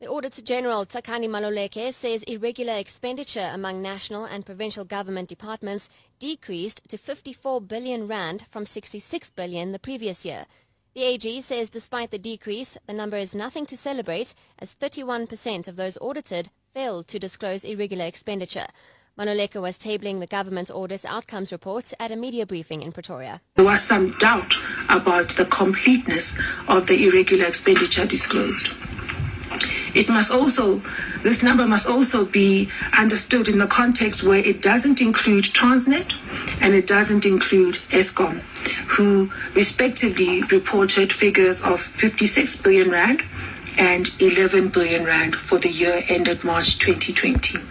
The Auditor General, Tsakani Maluleke, says irregular expenditure among national and provincial government departments decreased to 54 billion rand from 66 billion the previous year. The AG says despite the decrease, the number is nothing to celebrate, as 31% of those audited failed to disclose irregular expenditure. Maluleke was tabling the government audit outcomes report at a media briefing in Pretoria. There was some doubt about the completeness of the irregular expenditure disclosed. This number must also be understood in the context where it doesn't include Transnet and it doesn't include Eskom, who respectively reported figures of 56 billion rand and 11 billion rand for the year ended March 2020.